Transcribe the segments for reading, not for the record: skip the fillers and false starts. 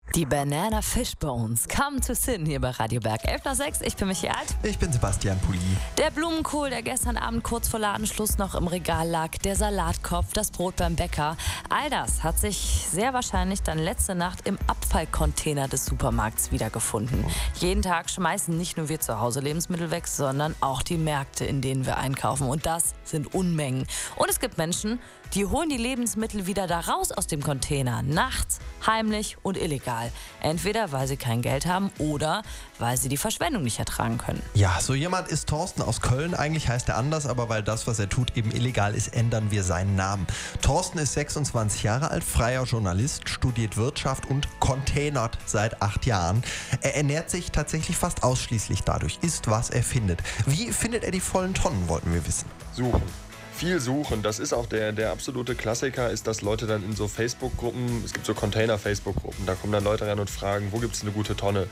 Die Banana Fishbones come to sin hier bei Radio Berg. 11:06, ich bin Michael. Ich bin Sebastian Pulli. Der Blumenkohl, der gestern Abend kurz vor Ladenschluss noch im Regal lag, der Salatkopf, das Brot beim Bäcker. All das hat sich sehr wahrscheinlich dann letzte Nacht im Abfallcontainer des Supermarkts wiedergefunden. Jeden Tag schmeißen nicht nur wir zu Hause Lebensmittel weg, sondern auch die Märkte, in denen wir einkaufen. Und das sind Unmengen. Und es gibt Menschen, die holen die Lebensmittel wieder da raus aus dem Container. Nachts, heimlich und illegal. Entweder weil sie kein Geld haben oder weil sie die Verschwendung nicht ertragen können. Ja, so jemand ist Thorsten aus Köln. Eigentlich heißt er anders, aber weil das, was er tut, eben illegal ist, ändern wir seinen Namen. Thorsten ist 26 Jahre alt, freier Journalist, studiert Wirtschaft und containert seit 8 Jahren. Er ernährt sich tatsächlich fast ausschließlich dadurch, isst, was er findet. Wie findet er die vollen Tonnen, wollten wir wissen. Suchen. Viel suchen. Das ist auch der absolute Klassiker, ist, dass Leute dann in so Facebook-Gruppen, es gibt so Container-Facebook-Gruppen, da kommen dann Leute rein und fragen, wo gibt es eine gute Tonne?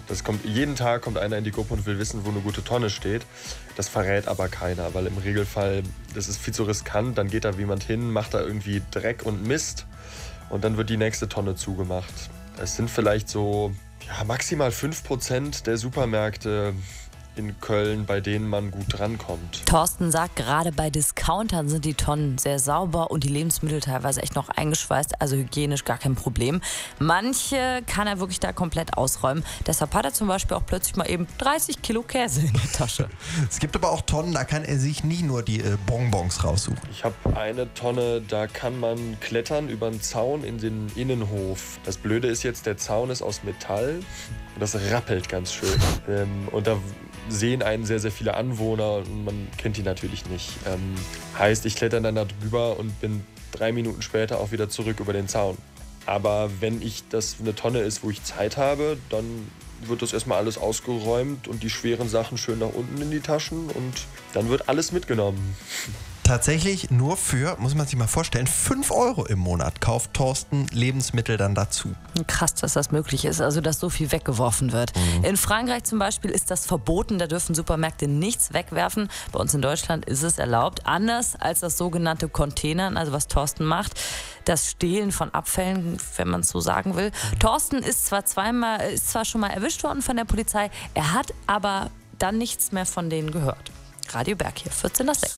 Jeden Tag kommt einer in die Gruppe und will wissen, wo eine gute Tonne steht. Das verrät aber keiner, weil im Regelfall, das ist viel zu riskant, dann geht da jemand hin, macht da irgendwie Dreck und Mist und dann wird die nächste Tonne zugemacht. Es sind vielleicht so maximal 5% der Supermärkte in Köln, bei denen man gut drankommt. Thorsten sagt, gerade bei Discountern sind die Tonnen sehr sauber und die Lebensmittel teilweise echt noch eingeschweißt, also hygienisch gar kein Problem. Manche kann er wirklich da komplett ausräumen. Deshalb hat er zum Beispiel auch plötzlich mal eben 30 Kilo Käse in der Tasche. Es gibt aber auch Tonnen, da kann er sich nicht nur die Bonbons raussuchen. Ich habe eine Tonne, da kann man klettern über einen Zaun in den Innenhof. Das Blöde ist jetzt, der Zaun ist aus Metall und das rappelt ganz schön. Und da sehen einen sehr, sehr viele Anwohner und man kennt die natürlich nicht. Heißt, ich kletter dann da drüber und bin 3 Minuten später auch wieder zurück über den Zaun. Aber wenn das eine Tonne ist, wo ich Zeit habe, dann wird das erstmal alles ausgeräumt und die schweren Sachen schön nach unten in die Taschen und dann wird alles mitgenommen. Tatsächlich nur für, muss man sich mal vorstellen, 5 € im Monat kauft Thorsten Lebensmittel dann dazu. Krass, dass das möglich ist, also dass so viel weggeworfen wird. In Frankreich zum Beispiel ist das verboten, da dürfen Supermärkte nichts wegwerfen. Bei uns in Deutschland ist es erlaubt. Anders als das sogenannte Containern, also was Thorsten macht, das Stehlen von Abfällen, wenn man es so sagen will. Thorsten ist zwar schon mal erwischt worden von der Polizei, er hat aber dann nichts mehr von denen gehört. Radio Berg hier, 14:06.